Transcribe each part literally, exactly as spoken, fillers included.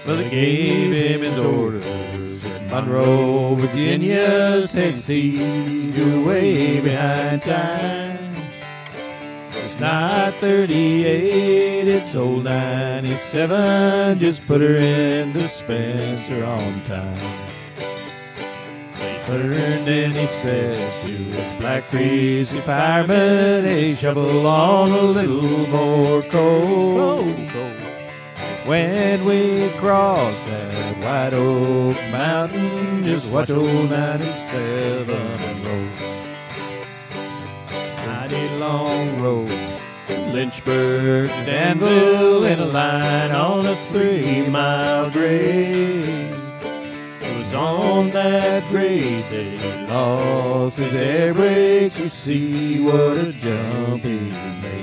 Well, they gave him his orders at Monroe, Virginia, said Steve, you're way behind time. It's not thirty-eight, it's old ninety-seven, just put her in dispenser on time. They turned and he said to his black crazy fireman, hey, shovel on a little more coal. When we cross that White Oak Mountain, just watch old ninety-seven roll. Mighty long road, Lynchburg to Danville, in a line on a three-mile grade. It was on that grade that he lost his air brakes. You see what a jump he made.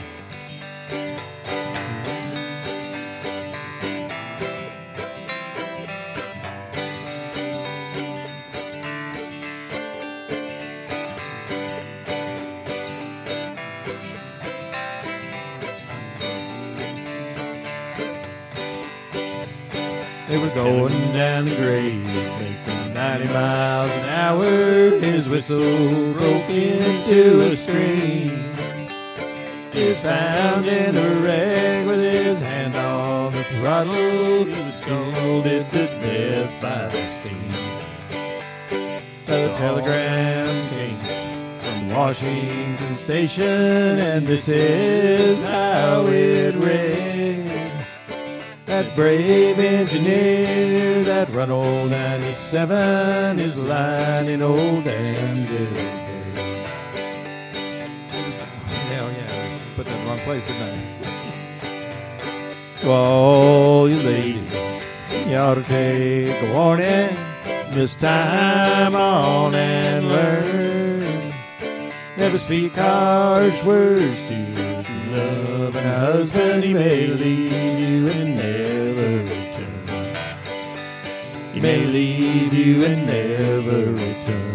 They were going down the grade, making ninety miles an hour. His whistle broke into a scream. He was found in a wreck with his hand on the throttle. He was scalded to death by the steam. The telegram came from Washington Station, and this is how it read. That brave engineer that run old ninety-seven is lying in old Danville Bay. Hell yeah, put that in the wrong place, didn't I? To all you ladies, you ought to take a warning. This time on and learn. Never speak harsh words to your true love, and a husband, he may leave you and never return. He may leave you and never return.